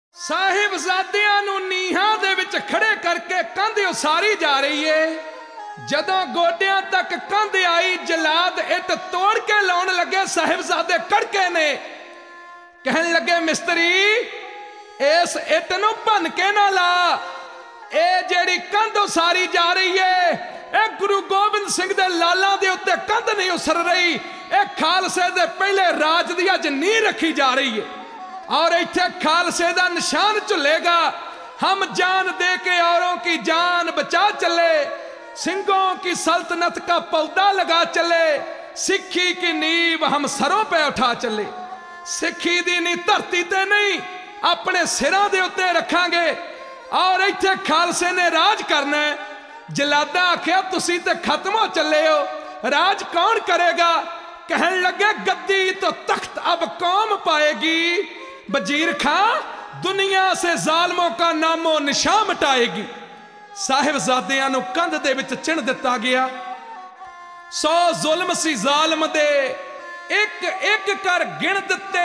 ਸਾਹਿਬਜ਼ਾਦਿਆਂ ਨੂੰ ਨੀਹਾਂ ਦੇ ਵਿੱਚ ਖੜੇ ਕਰਕੇ ਕੰਧ ਉਸਾਰੀ ਜਾ ਰਹੀ ਏ। ਜਦੋਂ ਗੋਡਿਆਂ ਤੱਕ ਕੰਧ ਆਈ, ਜਲਾਦ ਇੱਟ ਤੋੜ ਕੇ ਲਾਉਣ ਲੱਗੇ। ਸਾਹਿਬਜ਼ਾਦੇ ਕੜਕੇ ਨੇ, ਕਹਿਣ ਲੱਗੇ ਮਿਸਤਰੀ ਇਸ ਇੱਟ ਨੂੰ ਭੰਨ ਕੇ ਨਾ ਲਾ। ਇਹ ਜਿਹੜੀ ਕੰਧ ਉਸਾਰੀ ਜਾ ਰਹੀ ਏ, ਇਹ ਗੁਰੂ ਗੋਬਿੰਦ ਸਿੰਘ ਦੇ ਲਾਲਾਂ ਦੇ ਉੱਤੇ ਕੰਧ ਨਹੀਂ ਉਸਰ ਰਹੀ। ਇਹ ਖਾਲਸੇ ਦੇ ਪਹਿਲੇ ਰਾਜ ਦੀ ਅੱਜ ਨੀਂਹ ਰੱਖੀ ਜਾ ਰਹੀ ਏ और इत्थे खालसे दा निशान झुलेगा। हम जान दे के औरों की जान बचा चले, सिंहों की सल्तनत का पौधा लगा चले, सिक्खी की नींव हम सरों पे उठा चले। सिक्खी दी नींव धरती ते नहीं अपने सिरां दे उत्ते रखांगे और इत्थे खालसे ने राज करना है। जलादा आखिया तुसी ते खत्म हो चले हो, राज कौन करेगा? कहन लगे गद्दी तो तख्त अब कौम पाएगी, वजीर खां दुनिया से जालमों का नामो निशान मिटाएगी। साहिबजादियां नूं कंध दे विच चिण दिता गया। 100 जुल्म सी जालम दे एक एक कर गिण दिते,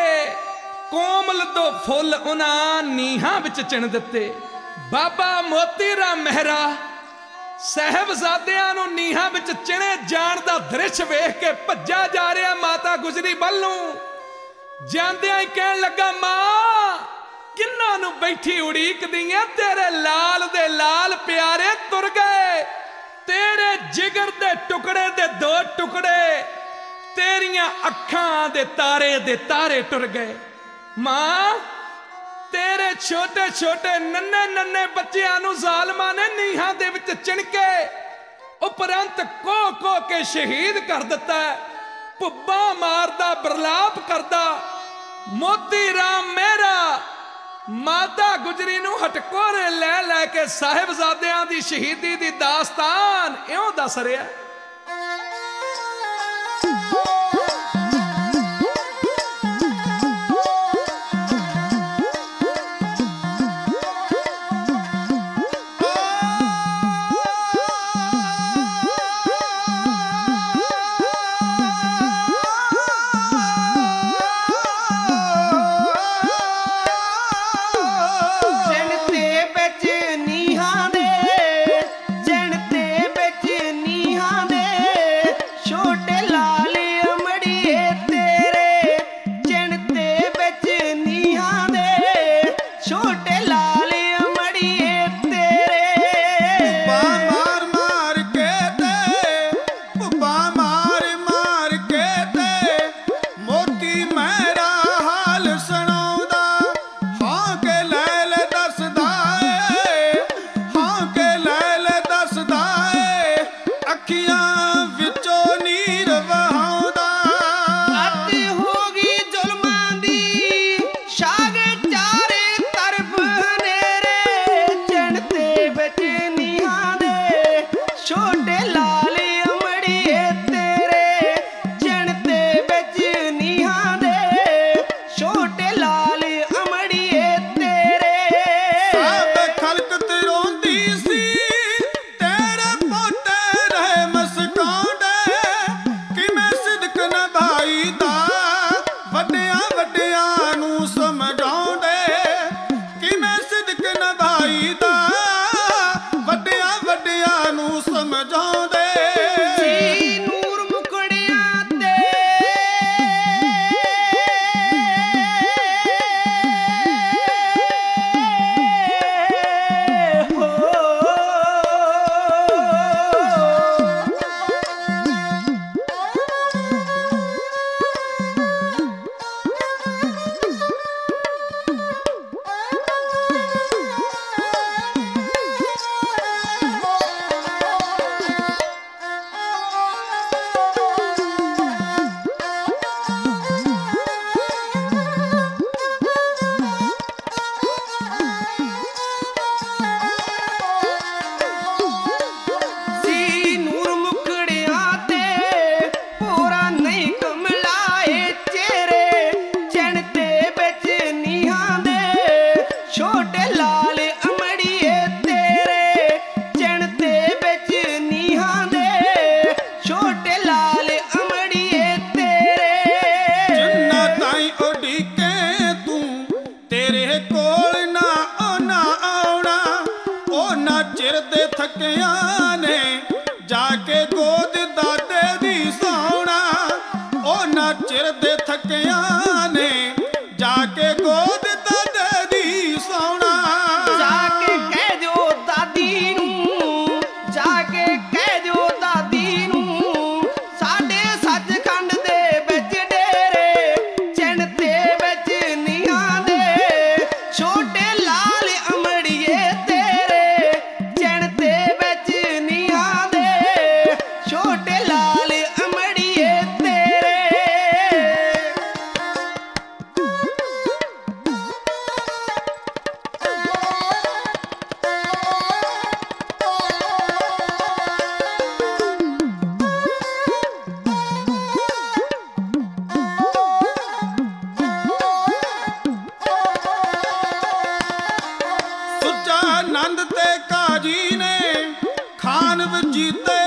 कोमल दो फुल उन्हां नीहां विच चिण दिते। बाबा मोती राम मेहरा साहिबजादियां नूं नीहां विच चिणे जाण दा दृश्य वेख के भज्जा जा रहा माता गुजरी वल नूं। ਜਾਂਦਿਆਂ ਹੀ ਕਹਿਣ ਲੱਗਾ ਮਾਂ ਕਿੰਨਾਂ ਨੂੰ ਬੈਠੀ ਉਡੀਕਦੀ ਐ, ਤੇਰੇ ਲਾਲ ਦੇ ਲਾਲ ਪਿਆਰੇ ਤੁਰ ਗਏ। ਤੇਰੇ ਜਿਗਰ ਦੇ ਟੁਕੜੇ ਦੇ 2 ਟੁਕੜੇ, ਤੇਰੀਆਂ ਅੱਖਾਂ ਦੇ ਤਾਰੇ ਟੁਰ ਗਏ। ਮਾਂ ਤੇਰੇ ਛੋਟੇ ਛੋਟੇ ਨੰਨੇ ਨੰਨੇ ਬੱਚਿਆਂ ਨੂੰ ਜ਼ਾਲਮਾਂ ਨੇ ਨੀਹਾਂ ਦੇ ਵਿੱਚ ਚਿਣ ਕੇ ਉਪਰੰਤ ਕੋ ਕੇ ਸ਼ਹੀਦ ਕਰ ਦਿੱਤਾ। ਭੁੱਬਾਂ ਮਾਰਦਾ ਬਰਲਾਪ ਕਰਦਾ मोती राम मेहरा माता गुजरी नूं हटकोरे लै के साहिबजादियां दी शहीदी दी दास्तान इउं दस रिहा। नीहां ਥੱਕਿਆਂ ਨੇ ਜਾ ਕੇ ਗੋਦ ਦਾਦੇ ਦੀ ਸੌਣਾ। ਉਹਨਾਂ ਚਿਰ ਦੇ ਥੱਕਿਆਂ ਨੇ ਜਾ ਕੇ ਗੋਦ ਦਾਦੇ ਦੀ ਸੌਣਾ। ਜਾ ਕੇ ਕਹਿ ਦਿਓ ਦਾਦੀ ਨੂੰ, ਜਾ ਕੇ ਕਹਿ ਦਿਓ ਦਾਦੀ ਨੂੰ, ਸਾਡੇ ਸੱਚਖੰਡ ਦੇ ਵਿੱਚ ਡੇਰੇ ਚਿਣ ਤੇ ਵਿੱਚ ਨੀਹਾਂ ਦੇ ਛੋਟੇ ਲਾਲ ਅਮੜੀਏ ਤੇਰੇ ਚਿਣ ਤੇ ਵਿੱਚ ਨੀਹਾਂ ਦੇ ਛੋਟੇ ਲਾਲ ਅਮੜੀਏ ਤੇਰੇ। ਸੁੱਚਾ ਨੰਦ ਤੇ ਕਾਜੀ ਨੇ ਖਾਨ ਵਜੀਤੇ